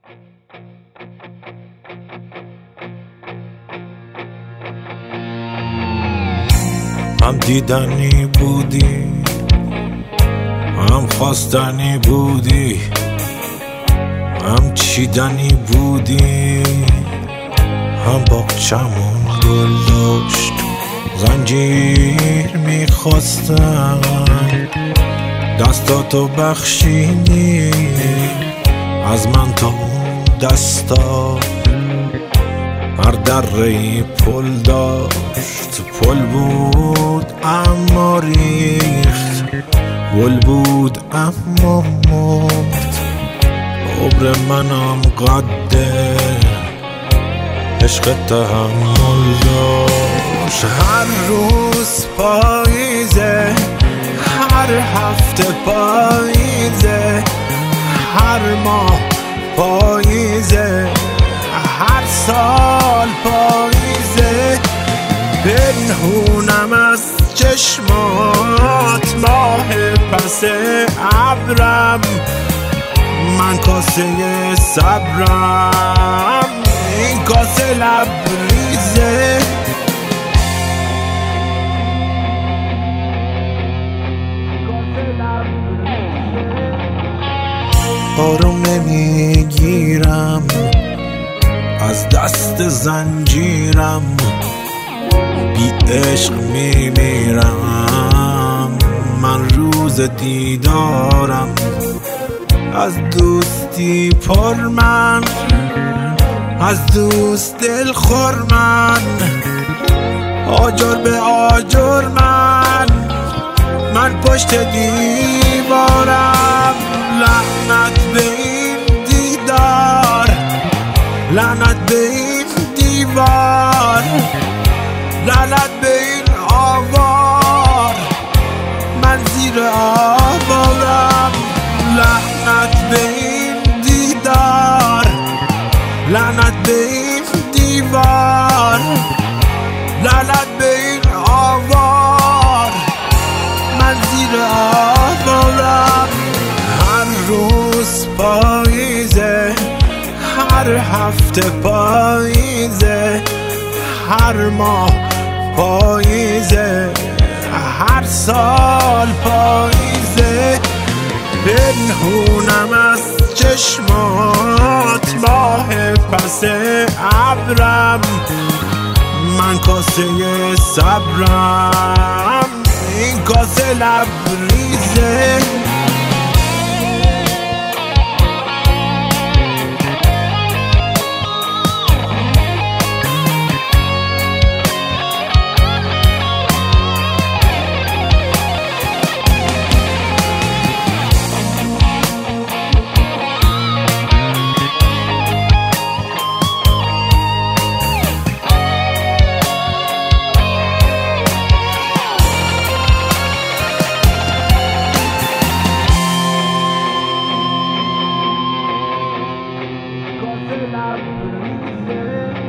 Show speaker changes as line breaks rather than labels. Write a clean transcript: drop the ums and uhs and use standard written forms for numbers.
هم دیدنی بودی، هم خواستنی بودی، هم چیدنی بودی، هم باغچمون گل داشت زنجیر میخواستن، دستاتو بخشیدی از من تا اون دستا. هر دره‌ای پل داشت، پل بود اما ریخت، گل بود اما مرد. عمر منم قده عشق تحمل داشت. هر روز پاییزه، هر هفته پاییزه، هر ماه پاییزه، هر سال پاییزه. پنهونم از چشمات ماه پس ابرم، من کاسه صبرم، این کاسه لبریزه. آروم نمیگیرم از دست زنجیرم، بی عشق میمیرم. من روز دیدارم از دوستی پر، من از دوست دل خور، من آجر به آجر، من پشت دیوارم. لعنت به این دیدار، لعنت به این دیوار، لعنت به این آوار، من زیر آوارم. لعنت به این دیدار، لعنت به این دیوار، لعنت به این آوار، من زیر آوارم. هر روز پاییزه، هر هفته پاییزه، هر ماه پاییزه، هر سال پاییزه. پنهونم از چشمات ماه پس ابرم، من کاسه صبرم، این کاسه لبریزه.
Cause